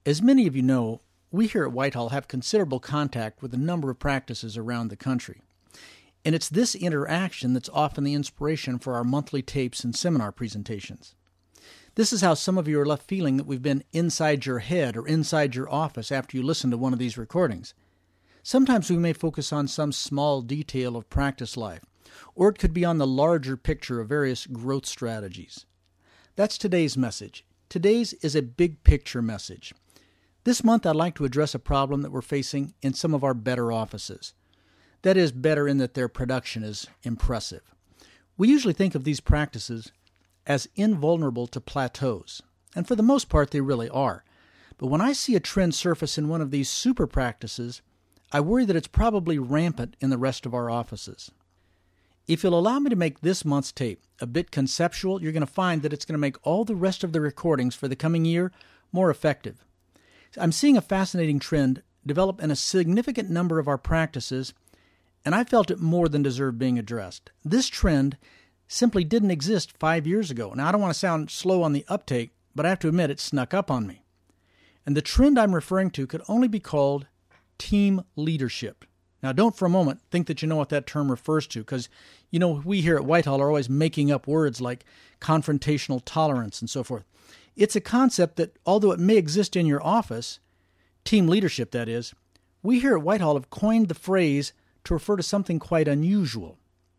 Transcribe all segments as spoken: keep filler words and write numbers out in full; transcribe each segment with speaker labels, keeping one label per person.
Speaker 1: As many of you know, we here at Whitehall have considerable contact with a number of practices around the country. And it's this interaction that's often the inspiration for our monthly tapes and seminar presentations. This is how some of you are left feeling that we've been inside your head or inside your office after you listen to one of these recordings. Sometimes we may focus on some small detail of practice life, or it could be on the larger picture of various growth strategies. That's today's message. Today's is a big picture message. This month I'd like to address a problem that we're facing in some of our better offices. That is, better in that their production is impressive. We usually think of these practices as invulnerable to plateaus, and for the most part they really are. But when I see a trend surface in one of these super practices, I worry that it's probably rampant in the rest of our offices. If you'll allow me to make this month's tape a bit conceptual, you're going to find that it's going to make all the rest of the recordings for the coming year more effective. I'm seeing a fascinating trend develop in a significant number of our practices, and I felt it more than deserved being addressed. This trend simply didn't exist five years ago. Now, I don't want to sound slow on the uptake, but I have to admit it snuck up on me. And the trend I'm referring to could only be called team leadership. Now, don't for a moment think that you know what that term refers to, because, you know, we here at Whitehall are always making up words like confrontational tolerance and so forth. It's a concept that, although it may exist in your office, team leadership that is, we here at Whitehall have coined the phrase to refer to something quite unusual.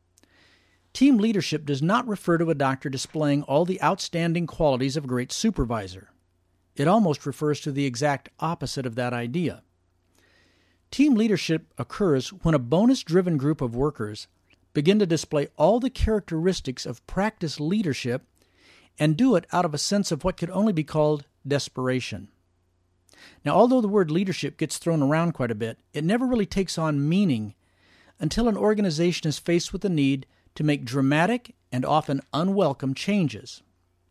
Speaker 1: Team leadership does not refer to a doctor displaying all the outstanding qualities of a great supervisor. It almost refers to the exact opposite of that idea. Team leadership occurs when a bonus-driven group of workers begin to display all the characteristics of practice leadership and do it out of a sense of what could only be called desperation. Now, although the word leadership gets thrown around quite a bit, it never really takes on meaning until an organization is faced with the need to make dramatic and often unwelcome changes.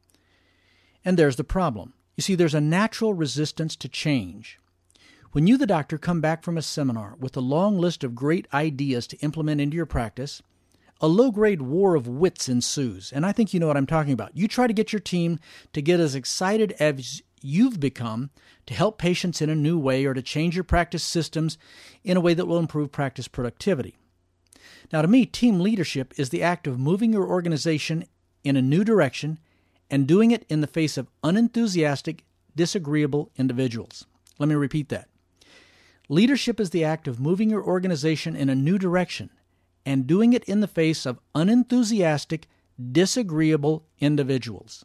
Speaker 1: And there's the problem. You see, there's a natural resistance to change. When you, the doctor, come back from a seminar with a long list of great ideas to implement into your practice, a low-grade war of wits ensues, and I think you know what I'm talking about. You try to get your team to get as excited as you've become to help patients in a new way or to change your practice systems in a way that will improve practice productivity. Now, to me, team leadership is the act of moving your organization in a new direction and doing it in the face of unenthusiastic, disagreeable individuals. Let me repeat that. Leadership is the act of moving your organization in a new direction and doing it in the face of unenthusiastic, disagreeable individuals.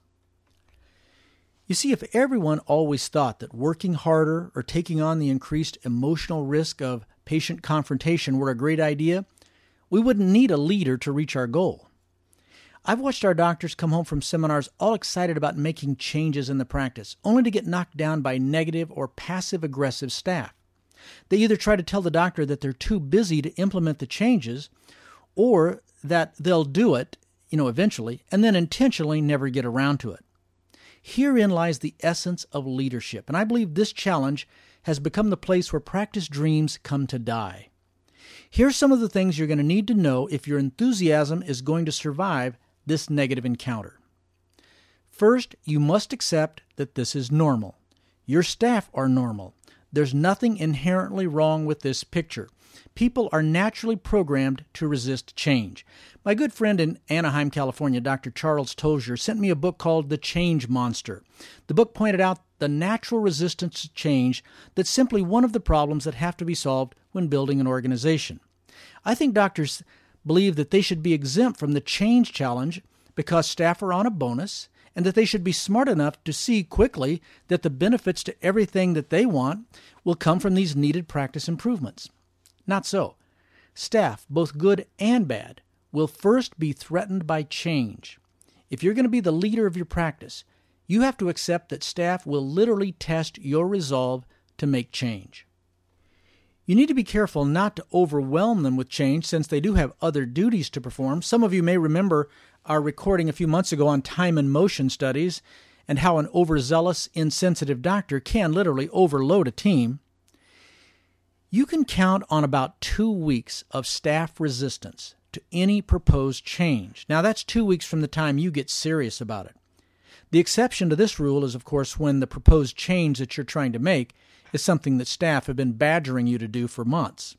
Speaker 1: You see, if everyone always thought that working harder or taking on the increased emotional risk of patient confrontation were a great idea, we wouldn't need a leader to reach our goal. I've watched our doctors come home from seminars all excited about making changes in the practice, only to get knocked down by negative or passive-aggressive staff. They either try to tell the doctor that they're too busy to implement the changes, or that they'll do it, you know, eventually, and then intentionally never get around to it. Herein lies the essence of leadership, and I believe this challenge has become the place where practice dreams come to die. Here's some of the things you're going to need to know if your enthusiasm is going to survive this negative encounter. First, you must accept that this is normal. Your staff are normal. There's nothing inherently wrong with this picture. People are naturally programmed to resist change. My good friend in Anaheim, California, Doctor Charles Tozier, sent me a book called The Change Monster. The book pointed out the natural resistance to change that's simply one of the problems that have to be solved when building an organization. I think doctors believe that they should be exempt from the change challenge because staff are on a bonus, and that they should be smart enough to see quickly that the benefits to everything that they want will come from these needed practice improvements. Not so. Staff, both good and bad, will first be threatened by change. If you're going to be the leader of your practice, you have to accept that staff will literally test your resolve to make change. You need to be careful not to overwhelm them with change, since they do have other duties to perform. Some of you may remember our recording a few months ago on time and motion studies and how an overzealous, insensitive doctor can literally overload a team. You can count on about two weeks of staff resistance to any proposed change. Now, that's two weeks from the time you get serious about it. The exception to this rule is, of course, when the proposed change that you're trying to make is something that staff have been badgering you to do for months.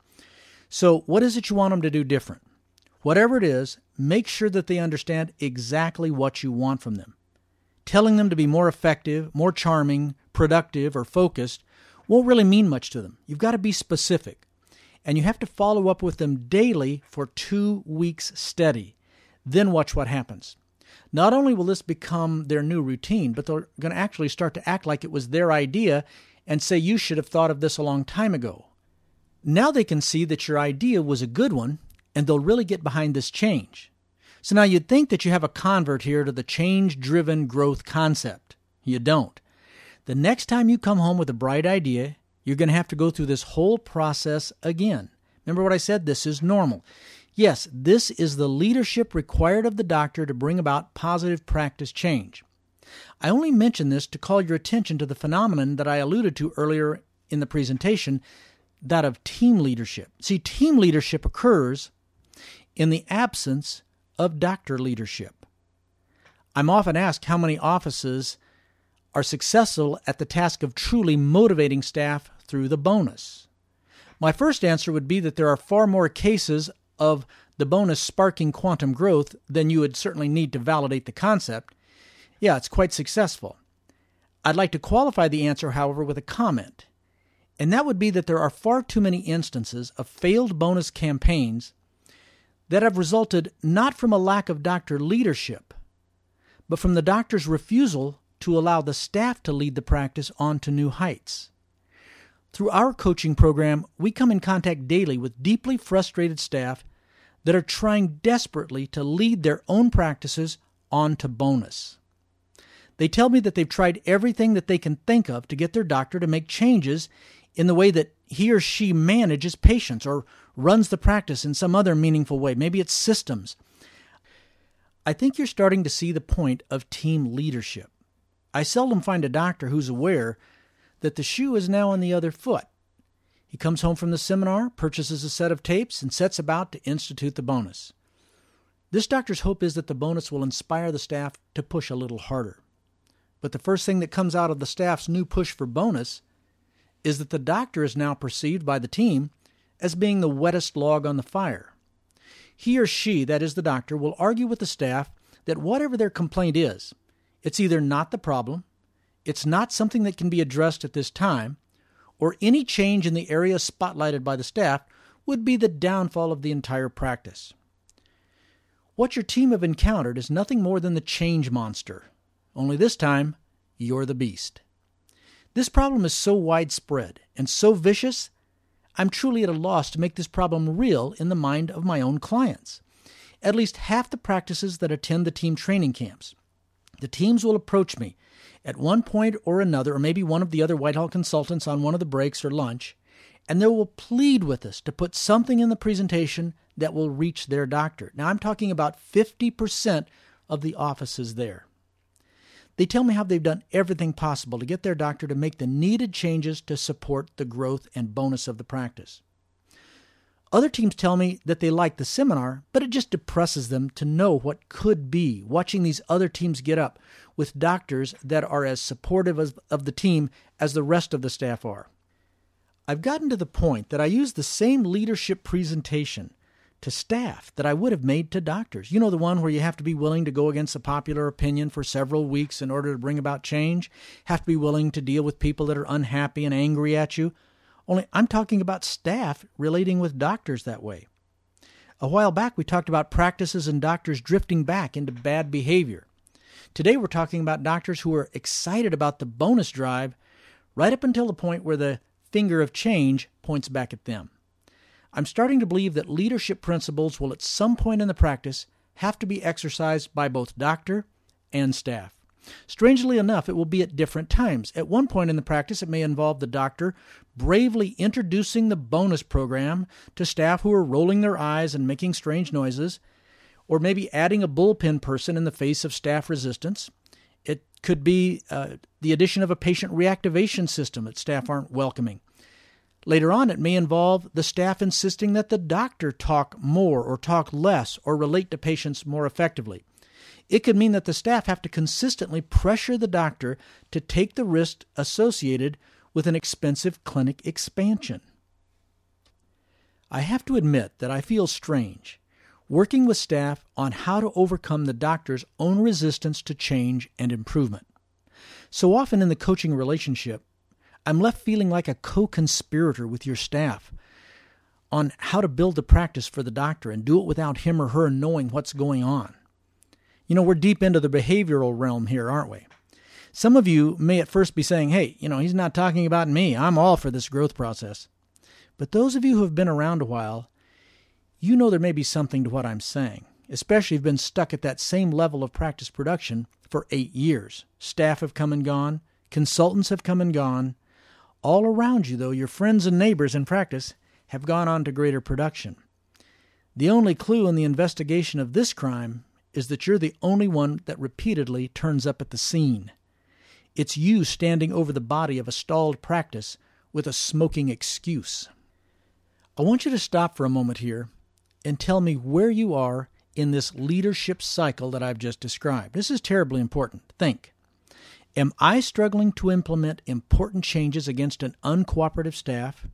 Speaker 1: So what is it you want them to do different? Whatever it is, make sure that they understand exactly what you want from them. Telling them to be more effective, more charming, productive, or focused won't really mean much to them. You've got to be specific. And you have to follow up with them daily for two weeks steady. Then watch what happens. Not only will this become their new routine, but they're going to actually start to act like it was their idea and say you should have thought of this a long time ago. Now they can see that your idea was a good one, and they'll really get behind this change. So now you'd think that you have a convert here to the change-driven growth concept. You don't. The next time you come home with a bright idea, you're going to have to go through this whole process again. Remember what I said? This is normal. Yes, this is the leadership required of the doctor to bring about positive practice change. I only mention this to call your attention to the phenomenon that I alluded to earlier in the presentation, that of team leadership. See, team leadership occurs in the absence of doctor leadership. I'm often asked how many offices are successful at the task of truly motivating staff through the bonus. My first answer would be that there are far more cases of the bonus sparking quantum growth than you would certainly need to validate the concept. Yeah, it's quite successful. I'd like to qualify the answer, however, with a comment, and that would be that there are far too many instances of failed bonus campaigns that have resulted not from a lack of doctor leadership, but from the doctor's refusal to allow the staff to lead the practice on to new heights. Through our coaching program, we come in contact daily with deeply frustrated staff that are trying desperately to lead their own practices on to bonus. They tell me that they've tried everything that they can think of to get their doctor to make changes in the way that he or she manages patients or runs the practice in some other meaningful way. Maybe it's systems. I think you're starting to see the point of team leadership. I seldom find a doctor who's aware that the shoe is now on the other foot. He comes home from the seminar, purchases a set of tapes, and sets about to institute the bonus. This doctor's hope is that the bonus will inspire the staff to push a little harder. But the first thing that comes out of the staff's new push for bonus is that the doctor is now perceived by the team as being the wettest log on the fire. He or she, that is the doctor, will argue with the staff that whatever their complaint is, it's either not the problem, it's not something that can be addressed at this time, or any change in the area spotlighted by the staff would be the downfall of the entire practice. What your team have encountered is nothing more than the change monster, only this time, you're the beast. This problem is so widespread and so vicious, I'm truly at a loss to make this problem real in the mind of my own clients. At least half the practices that attend the team training camps, the teams will approach me at one point or another, or maybe one of the other Whitehall consultants on one of the breaks or lunch, and they will plead with us to put something in the presentation that will reach their doctor. Now, I'm talking about fifty percent of the offices there. They tell me how they've done everything possible to get their doctor to make the needed changes to support the growth and bonus of the practice. Other teams tell me that they like the seminar, but it just depresses them to know what could be, watching these other teams get up with doctors that are as supportive of, of the team as the rest of the staff are. I've gotten to the point that I use the same leadership presentation to staff that I would have made to doctors. You know, the one where you have to be willing to go against the popular opinion for several weeks in order to bring about change, have to be willing to deal with people that are unhappy and angry at you. Only I'm talking about staff relating with doctors that way. A while back, we talked about practices and doctors drifting back into bad behavior. Today, we're talking about doctors who are excited about the bonus drive right up until the point where the finger of change points back at them. I'm starting to believe that leadership principles will at some point in the practice have to be exercised by both doctor and staff. Strangely enough, it will be at different times. At one point in the practice, it may involve the doctor bravely introducing the bonus program to staff who are rolling their eyes and making strange noises, or maybe adding a bullpen person in the face of staff resistance. It could be uh, the addition of a patient reactivation system that staff aren't welcoming. Later on, it may involve the staff insisting that the doctor talk more or talk less or relate to patients more effectively. It could mean that the staff have to consistently pressure the doctor to take the risk associated with an expensive clinic expansion. I have to admit that I feel strange working with staff on how to overcome the doctor's own resistance to change and improvement. So often in the coaching relationship, I'm left feeling like a co-conspirator with your staff on how to build the practice for the doctor and do it without him or her knowing what's going on. You know, we're deep into the behavioral realm here, aren't we? Some of you may at first be saying, hey, you know, he's not talking about me. I'm all for this growth process. But those of you who have been around a while, you know there may be something to what I'm saying, especially if you've been stuck at that same level of practice production for eight years. Staff have come and gone. Consultants have come and gone. All around you, though, your friends and neighbors in practice have gone on to greater production. The only clue in the investigation of this crime is that you're the only one that repeatedly turns up at the scene. It's you standing over the body of a stalled practice with a smoking excuse. I want you to stop for a moment here and tell me where you are in this leadership cycle that I've just described. This is terribly important. Think. Am I struggling to implement important changes against an uncooperative staff,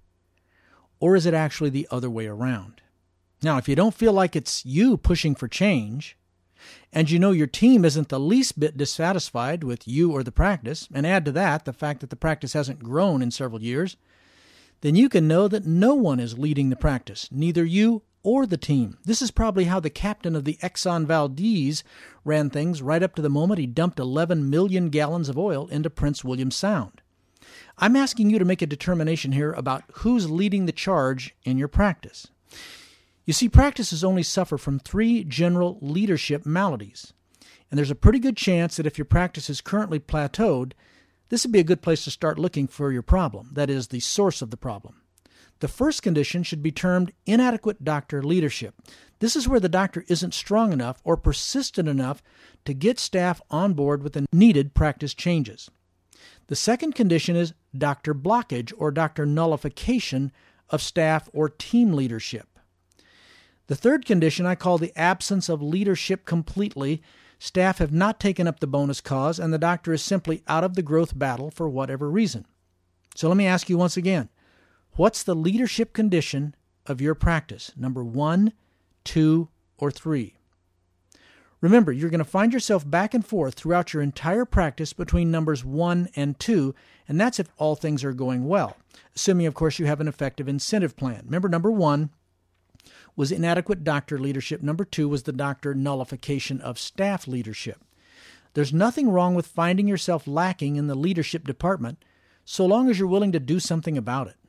Speaker 1: or is it actually the other way around? Now, if you don't feel like it's you pushing for change, and you know your team isn't the least bit dissatisfied with you or the practice, and add to that the fact that the practice hasn't grown in several years, then you can know that no one is leading the practice, neither you or the team. This is probably how the captain of the Exxon Valdez ran things right up to the moment he dumped eleven million gallons of oil into Prince William Sound. I'm asking you to make a determination here about who's leading the charge in your practice. You see, practices only suffer from three general leadership maladies, and there's a pretty good chance that if your practice is currently plateaued, this would be a good place to start looking for your problem, that is, the source of the problem. The first condition should be termed inadequate doctor leadership. This is where the doctor isn't strong enough or persistent enough to get staff on board with the needed practice changes. The second condition is doctor blockage or doctor nullification of staff or team leadership. The third condition I call the absence of leadership completely. Staff have not taken up the bonus cause, and the doctor is simply out of the growth battle for whatever reason. So let me ask you once again, what's the leadership condition of your practice? Number one, two, or three? Remember, you're going to find yourself back and forth throughout your entire practice between numbers one and two, and that's if all things are going well, assuming, of course, you have an effective incentive plan. Remember, number one was inadequate doctor leadership. Number two was the doctor nullification of staff leadership. There's nothing wrong with finding yourself lacking in the leadership department so long as you're willing to do something about it.